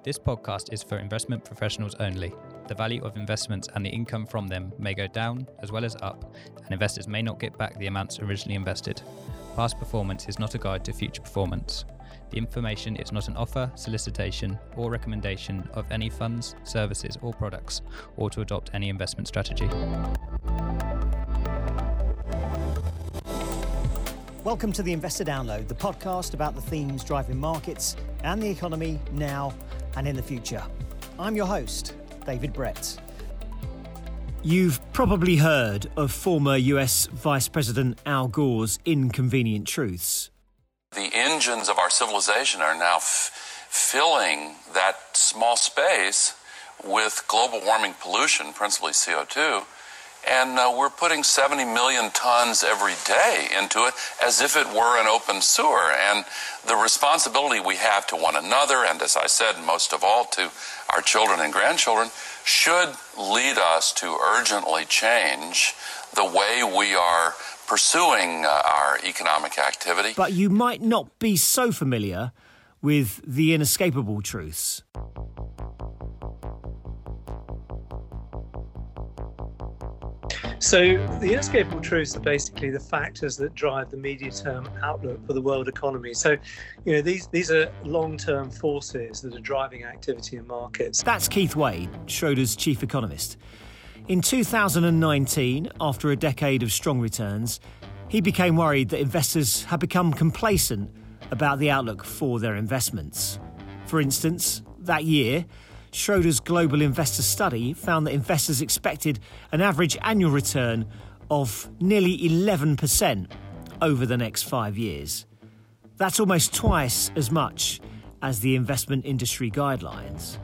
This podcast is for investment professionals only. The value of investments and the income from them may go down as well as up, and investors may not get back the amounts originally invested. Past performance is not a guide to future performance. The information is not an offer, solicitation, or recommendation of any funds, services, or products, or to adopt any investment strategy. Welcome to the Investor Download, the podcast about the themes driving markets and the economy now and in the future. I'm your host, David Brett. You've probably heard of former US Vice President Al Gore's inconvenient truths. The engines of our civilization are now filling that small space with global warming pollution, principally CO2, and we're putting 70 million tons every day into it as if it were an open sewer. And the responsibility we have to one another, and as I said, most of all to our children and grandchildren, should lead us to urgently change the way we are pursuing our economic activity. But you might not be so familiar with the inescapable truths. So the inescapable truths are basically the factors that drive the medium-term outlook for the world economy. So, these are long-term forces that are driving activity in markets. That's Keith Wade, Schroders chief economist. In 2019, after a decade of strong returns, he became worried that investors had become complacent about the outlook for their investments. For instance, that year, Schroders Global Investor Study found that investors expected an average annual return of nearly 11% over the next 5 years. That's almost twice as much as the investment industry guidelines.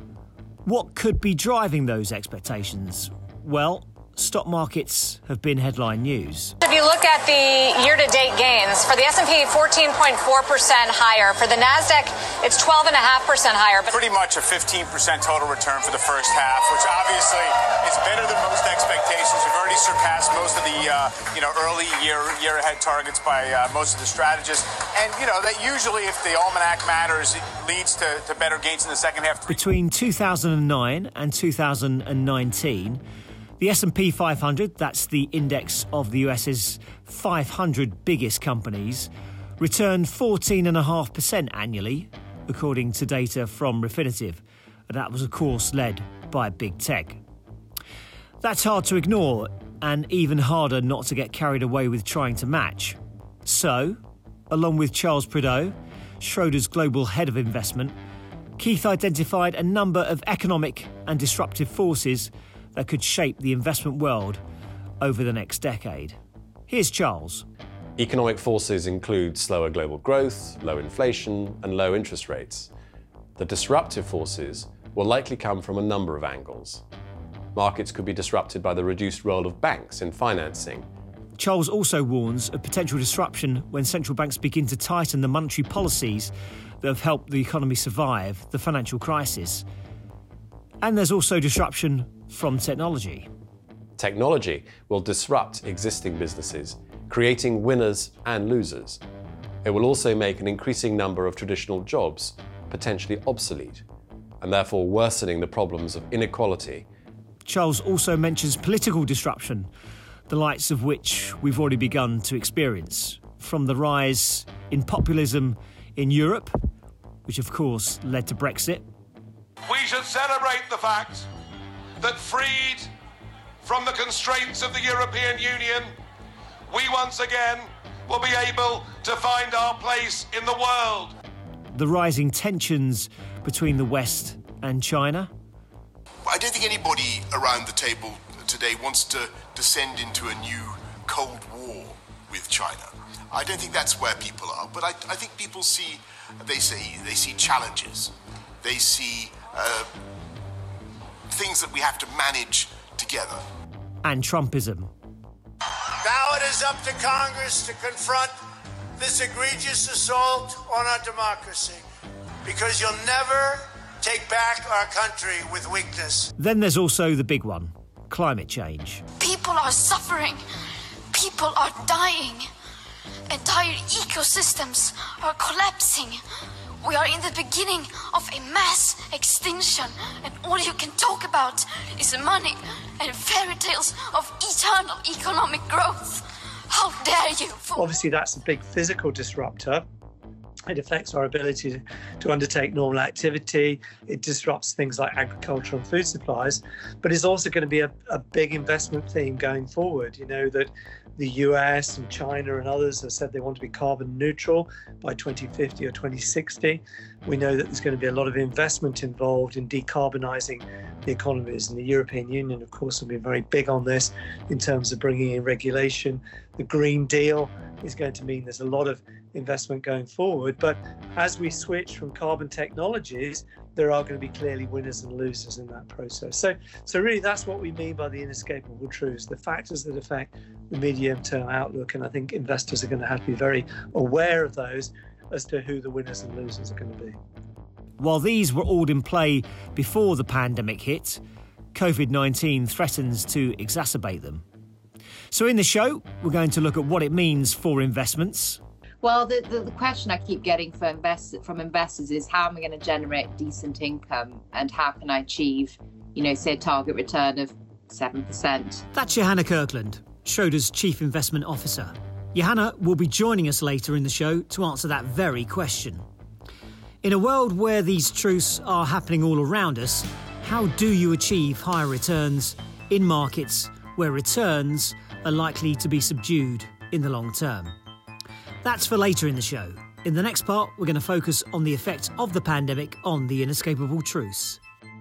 What could be driving those expectations? Well, stock markets have been headline news. If you look at the year-to-date gains, for the S&P, 14.4% higher. For the NASDAQ, it's 12.5% higher. Pretty much a 15% total return for the first half, which obviously is better than most expectations. We've already surpassed most of the early year-ahead targets by most of the strategists. And, that usually, if the almanac matters, it leads to better gains in the second half. Between 2009 and 2019, the S&P 500, that's the index of the US's 500 biggest companies, returned 14.5% annually, according to data from Refinitiv. That was, of course, led by big tech. That's hard to ignore, and even harder not to get carried away with trying to match. So, along with Charles Prideaux, Schroders Global Head of Investment, Keith identified a number of economic and disruptive forces that could shape the investment world over the next decade. Here's Charles. Economic forces include slower global growth, low inflation, and low interest rates. The disruptive forces will likely come from a number of angles. Markets could be disrupted by the reduced role of banks in financing. Charles also warns of potential disruption when central banks begin to tighten the monetary policies that have helped the economy survive the financial crisis. And there's also disruption from technology. Technology will disrupt existing businesses, creating winners and losers. It will also make an increasing number of traditional jobs potentially obsolete, and therefore worsening the problems of inequality. Charles also mentions political disruption, the likes of which we've already begun to experience, from the rise in populism in Europe, which of course led to Brexit. We should celebrate the fact that freed from the constraints of the European Union, we once again will be able to find our place in the world. The rising tensions between the West and China. I don't think anybody around the table today wants to descend into a new Cold War with China. I don't think that's where people are, but I think people see challenges. They see things that we have to manage together. And Trumpism. Now it is up to Congress to confront this egregious assault on our democracy, because you'll never take back our country with weakness. Then there's also the big one, climate change. People are suffering. People are dying. Entire ecosystems are collapsing. We are in the beginning of a mass extinction, and all you can talk about is money and fairy tales of eternal economic growth. How dare you? Obviously, that's a big physical disruptor. It affects our ability to undertake normal activity. It disrupts things like agriculture and food supplies, but it's also going to be a big investment theme going forward. You know that the US and China and others have said they want to be carbon neutral by 2050 or 2060. We know that there's going to be a lot of investment involved in decarbonising the economies, and the European Union, of course, will be very big on this in terms of bringing in regulation. The Green Deal is going to mean there's a lot of investment going forward, but as we switch from carbon technologies, there are going to be clearly winners and losers in that process. So really that's what we mean by the inescapable truths, the factors that affect the medium-term outlook, and I think investors are going to have to be very aware of those as to who the winners and losers are going to be. While these were all in play before the pandemic hit, COVID-19 threatens to exacerbate them. So in the show, we're going to look at what it means for investments. Well, the question I keep getting from investors is how am I going to generate decent income, and how can I achieve, say a target return of 7%? That's Johanna Kirkland, Schroders Chief Investment Officer. Johanna will be joining us later in the show to answer that very question. In a world where these truths are happening all around us, how do you achieve higher returns in markets where returns are likely to be subdued in the long term? That's for later in the show. In the next part, we're going to focus on the effect of the pandemic on the inescapable truths.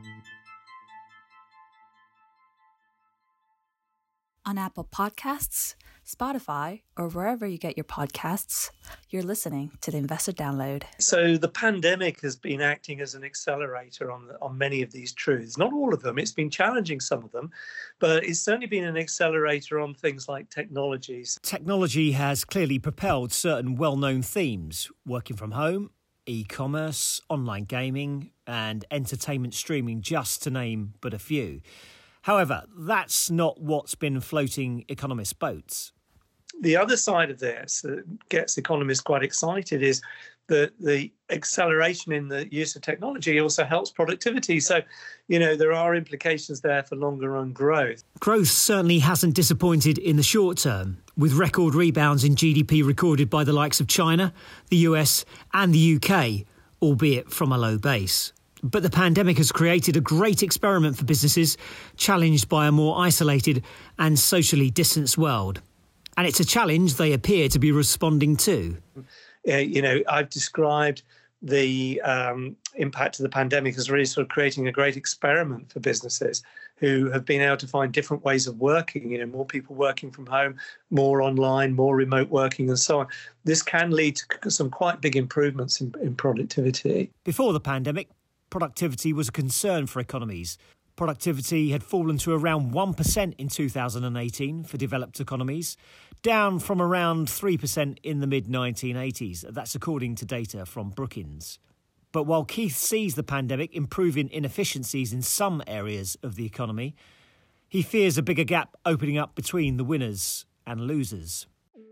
On Apple Podcasts, Spotify, or wherever you get your podcasts, you're listening to the Investor Download. So the pandemic has been acting as an accelerator on many of these truths. Not all of them. It's been challenging some of them, but it's certainly been an accelerator on things like technologies. Technology has clearly propelled certain well-known themes: working from home, e-commerce, online gaming, and entertainment streaming, just to name but a few. However, that's not what's been floating economists' boats. The other side of this that gets economists quite excited is that the acceleration in the use of technology also helps productivity. So, there are implications there for longer run growth. Growth certainly hasn't disappointed in the short term, with record rebounds in GDP recorded by the likes of China, the US and the UK, albeit from a low base. But the pandemic has created a great experiment for businesses challenged by a more isolated and socially distanced world. And it's a challenge they appear to be responding to. I've described the impact of the pandemic as really sort of creating a great experiment for businesses who have been able to find different ways of working, more people working from home, more online, more remote working and so on. This can lead to some quite big improvements in productivity. Before the pandemic, productivity was a concern for economies. Productivity had fallen to around 1% in 2018 for developed economies, down from around 3% in the mid-1980s. That's according to data from Brookings. But while Keith sees the pandemic improving inefficiencies in some areas of the economy, he fears a bigger gap opening up between the winners and losers.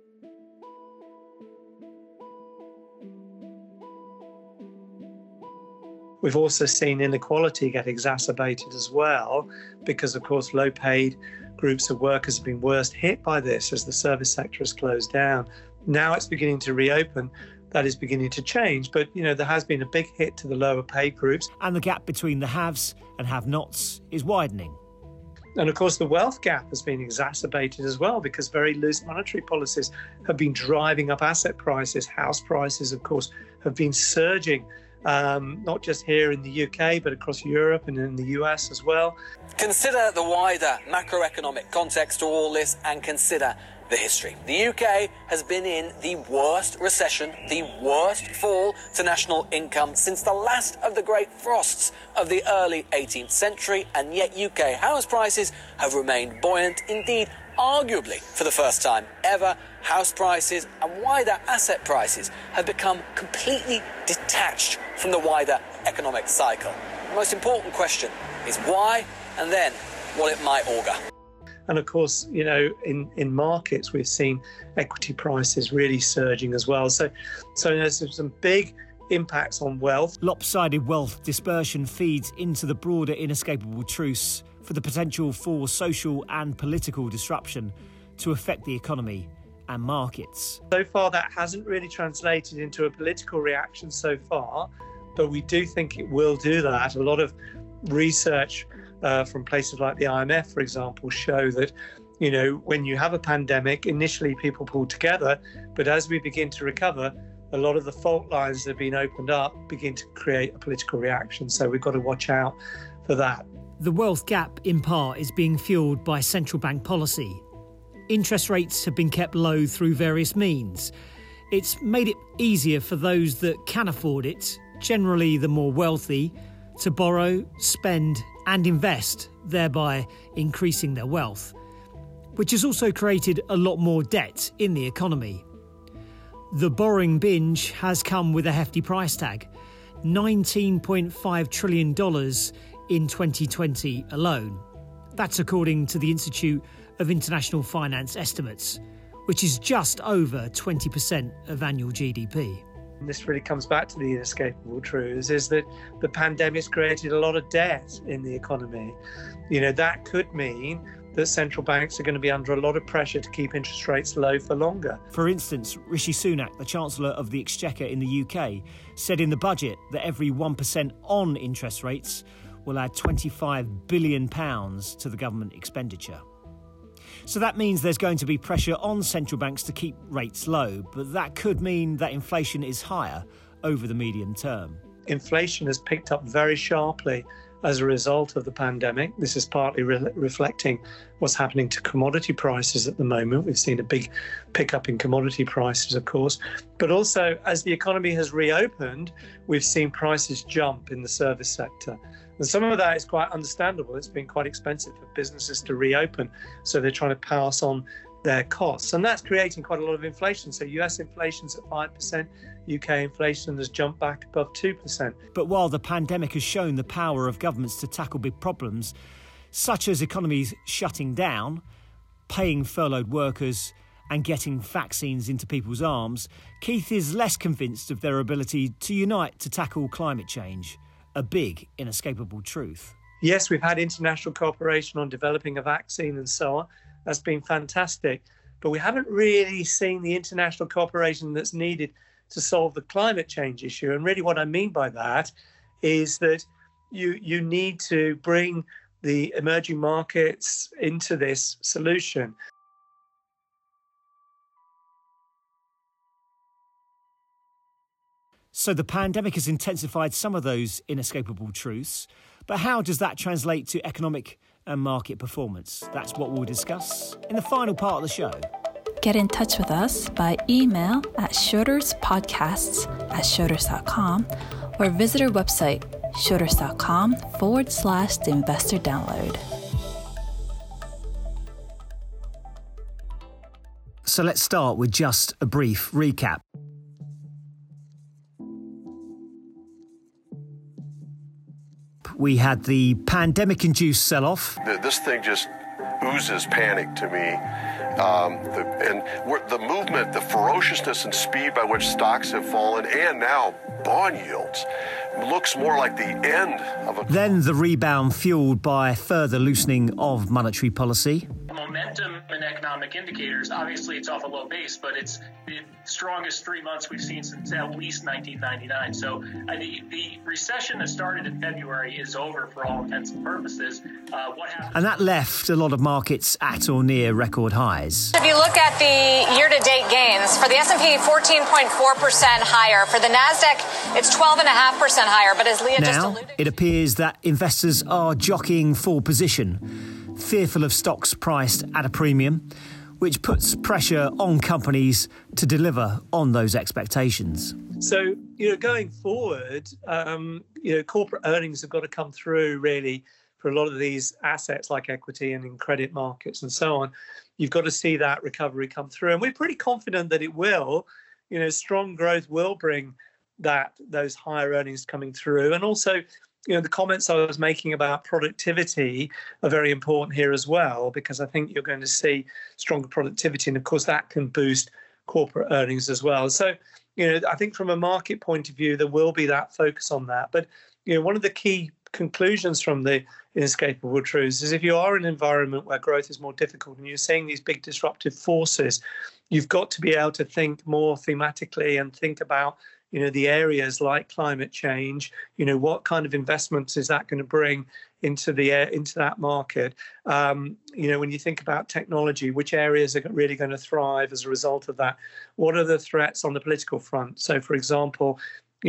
We've also seen inequality get exacerbated as well because, of course, low-paid groups of workers have been worst hit by this as the service sector has closed down. Now it's beginning to reopen. That is beginning to change. But, there has been a big hit to the lower paid groups. And the gap between the haves and have-nots is widening. And, of course, the wealth gap has been exacerbated as well because very loose monetary policies have been driving up asset prices. House prices, of course, have been surging. Not just here in the UK, but across Europe and in the US as well. Consider the wider macroeconomic context to all this and consider the history. The UK has been in the worst recession, the worst fall to national income since the last of the great frosts of the early 18th century, and yet UK house prices have remained buoyant. Indeed, arguably, for the first time ever, house prices and wider asset prices have become completely detached from the wider economic cycle. The most important question is why, and then what it might augur. And of course, in markets, we've seen equity prices really surging as well. So there's some big impacts on wealth. Lopsided wealth dispersion feeds into the broader inescapable truce for the potential for social and political disruption to affect the economy and markets. So far, that hasn't really translated into a political reaction so far, but we do think it will do that. A lot of research from places like the IMF, for example, show that, you know, when you have a pandemic, initially people pull together, but as we begin to recover, a lot of the fault lines that have been opened up begin to create a political reaction. So we've got to watch out for that. The wealth gap, in part, is being fueled by central bank policy. Interest rates have been kept low through various means. It's made it easier for those that can afford it, generally the more wealthy, to borrow, spend and invest, thereby increasing their wealth, which has also created a lot more debt in the economy. The borrowing binge has come with a hefty price tag, $19.5 trillion in 2020 alone. That's according to the Institute of International Finance estimates, which is just over 20% of annual GDP. And this really comes back to the inescapable truths, is that the pandemic's created a lot of debt in the economy. You know, that could mean that central banks are going to be under a lot of pressure to keep interest rates low for longer. For instance, Rishi Sunak, the Chancellor of the Exchequer in the UK, said in the budget that every 1% on interest rates will add £25 billion to the government expenditure. So that means there's going to be pressure on central banks to keep rates low, but that could mean that inflation is higher over the medium term. Inflation has picked up very sharply as a result of the pandemic. This is partly reflecting what's happening to commodity prices at the moment. We've seen a big pickup in commodity prices, of course, but also as the economy has reopened, we've seen prices jump in the service sector. And some of that is quite understandable. It's been quite expensive for businesses to reopen, so they're trying to pass on their costs. And that's creating quite a lot of inflation. So US inflation's at 5%, UK inflation has jumped back above 2%. But while the pandemic has shown the power of governments to tackle big problems, such as economies shutting down, paying furloughed workers and getting vaccines into people's arms, Keith is less convinced of their ability to unite to tackle climate change, a big, inescapable truth. Yes, we've had international cooperation on developing a vaccine and so on. That's been fantastic. But we haven't really seen the international cooperation that's needed to solve the climate change issue. And really what I mean by that is that you need to bring the emerging markets into this solution. So the pandemic has intensified some of those inescapable truths, but how does that translate to economic and market performance? That's what we'll discuss in the final part of the show. Get in touch with us by email at schroederspodcasts@schroders.com or visit our website, schroders.com/The Investor Download. So let's start with just a brief recap. We had the pandemic-induced sell-off. This thing just oozes panic to me. The movement, the ferociousness and speed by which stocks have fallen, and now bond yields, looks more like the end of a... Then the rebound fueled by further loosening of monetary policy. Momentum in economic indicators, obviously it's off a low base, but it's the strongest 3 months we've seen since at least 1999. So the recession that started in February is over for all intents and purposes. What happened? And that left a lot of markets at or near record highs. If you look at the year-to-date gains, for the S&P, 14.4% higher. For the NASDAQ, it's 12.5% higher. But as Leah just alluded to... It appears that investors are jockeying for position, fearful of stocks priced at a premium, which puts pressure on companies to deliver on those expectations. So, going forward, corporate earnings have got to come through really for a lot of these assets like equity and in credit markets and so on. You've got to see that recovery come through. And we're pretty confident that it will. Strong growth will bring those higher earnings coming through. And also, the comments I was making about productivity are very important here as well, because I think you're going to see stronger productivity. And of course, that can boost corporate earnings as well. So, I think from a market point of view, there will be that focus on that. But, one of the key conclusions from the inescapable truths is if you are in an environment where growth is more difficult and you're seeing these big disruptive forces, you've got to be able to think more thematically and think about, the areas like climate change, what kind of investments is that going to bring into that market? When you think about technology, which areas are really going to thrive as a result of that? What are the threats on the political front? So, for example,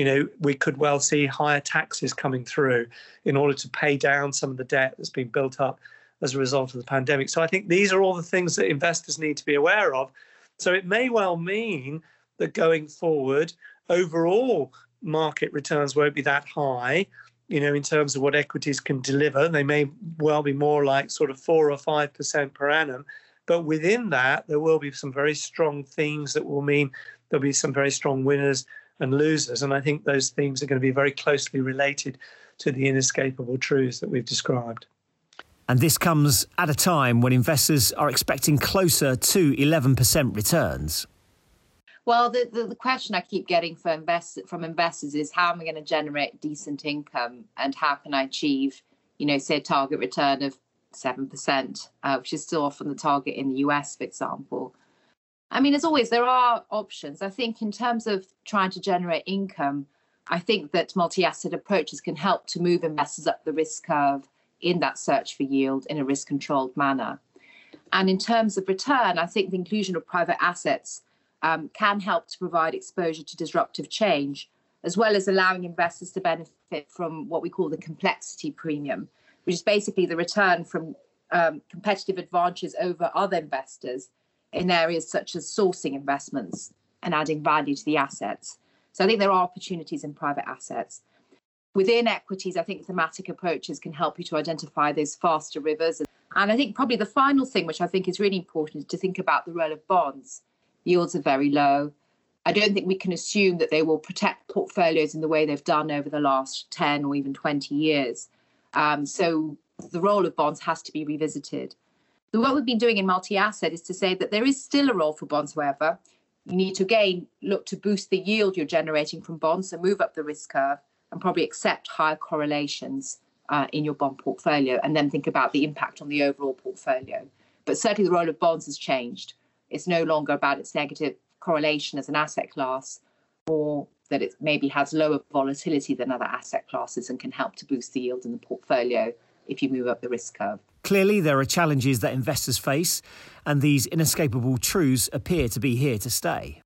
we could well see higher taxes coming through in order to pay down some of the debt that's been built up as a result of the pandemic. So I think these are all the things that investors need to be aware of. So it may well mean that going forward, overall market returns won't be that high, in terms of what equities can deliver. They may well be more like sort of 4 or 5% per annum. But within that, there will be some very strong themes that will mean there'll be some very strong winners and losers. And I think those themes are going to be very closely related to the inescapable truths that we've described. And this comes at a time when investors are expecting closer to 11% returns. Well, the question I keep getting from investors is how am I going to generate decent income and how can I achieve, say a target return of 7%, which is still often the target in the US, for example. I mean, as always, there are options. I think in terms of trying to generate income, I think that multi-asset approaches can help to move investors up the risk curve in that search for yield in a risk-controlled manner. And in terms of return, I think the inclusion of private assets can help to provide exposure to disruptive change, as well as allowing investors to benefit from what we call the complexity premium, which is basically the return from competitive advantages over other investors in areas such as sourcing investments and adding value to the assets. So I think there are opportunities in private assets. Within equities, I think thematic approaches can help you to identify those faster rivers. And I think probably the final thing, which I think is really important, is to think about the role of bonds. Yields are very low. I don't think we can assume that they will protect portfolios in the way they've done over the last 10 or even 20 years. So the role of bonds has to be revisited. So what we've been doing in multi-asset is to say that there is still a role for bonds, however. You need to, again, look to boost the yield you're generating from bonds, so move up the risk curve and probably accept higher correlations in your bond portfolio and then think about the impact on the overall portfolio. But certainly the role of bonds has changed. It's no longer about its negative correlation as an asset class, or that it maybe has lower volatility than other asset classes and can help to boost the yield in the portfolio if you move up the risk curve. Clearly, there are challenges that investors face, and these inescapable truths appear to be here to stay.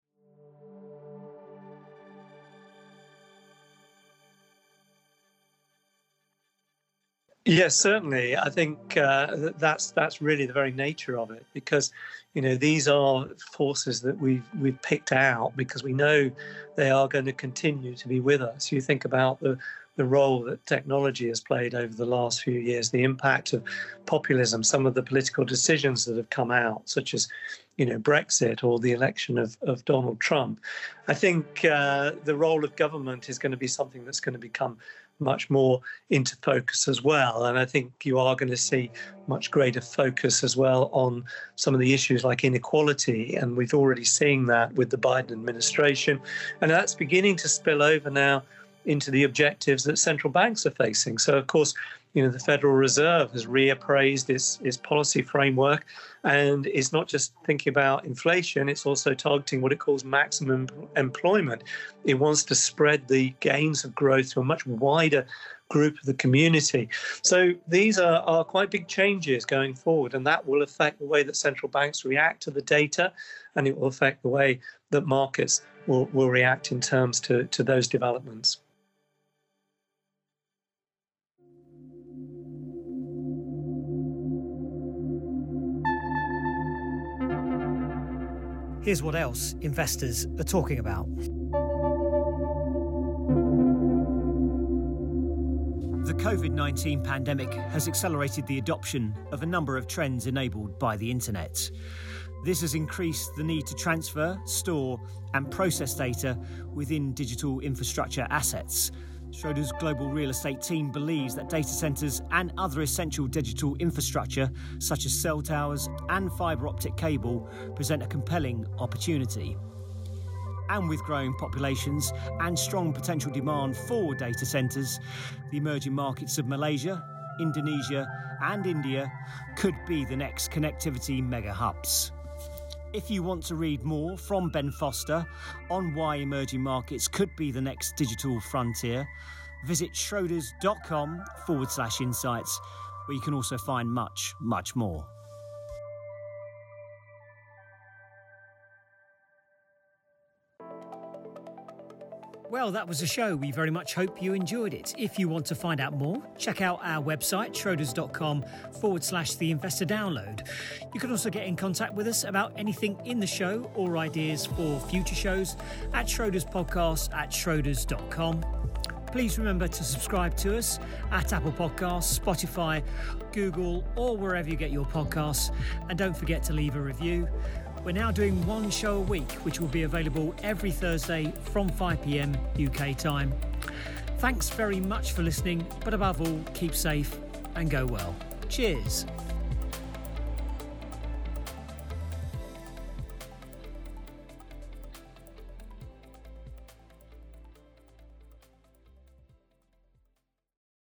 Yes, certainly. I think that's really the very nature of it, because these are forces that we've picked out because we know they are going to continue to be with us. You think about the role that technology has played over the last few years, the impact of populism, some of the political decisions that have come out, such as Brexit or the election of Donald Trump. I think the role of government is going to be something that's going to become much more into focus as well. And I think you are going to see much greater focus as well on some of the issues like inequality. And we've already seen that with the Biden administration. And that's beginning to spill over now into the objectives that central banks are facing. So, of course, the Federal Reserve has reappraised its policy framework, and it's not just thinking about inflation, it's also targeting what it calls maximum employment. It wants to spread the gains of growth to a much wider group of the community. So these are quite big changes going forward, and that will affect the way that central banks react to the data, and it will affect the way that markets will react in terms to those developments. Here's what else investors are talking about. The COVID-19 pandemic has accelerated the adoption of a number of trends enabled by the internet. This has increased the need to transfer, store and process data within digital infrastructure assets. Schroders Global Real Estate team believes that data centres and other essential digital infrastructure, such as cell towers and fibre optic cable, present a compelling opportunity. And with growing populations and strong potential demand for data centres, the emerging markets of Malaysia, Indonesia and India could be the next connectivity mega hubs. If you want to read more from Ben Foster on why emerging markets could be the next digital frontier, visit schroders.com/insights, where you can also find much, much more. Well, that was the show. We very much hope you enjoyed it. If you want to find out more, check out our website, schroders.com/The Investor Download. You can also get in contact with us about anything in the show or ideas for future shows at schroderspodcast@schroders.com. Please remember to subscribe to us at Apple Podcasts, Spotify, Google, or wherever you get your podcasts. And don't forget to leave a review. We're now doing one show a week, which will be available every Thursday from 5 p.m. UK time. Thanks very much for listening, but above all, keep safe and go well. Cheers.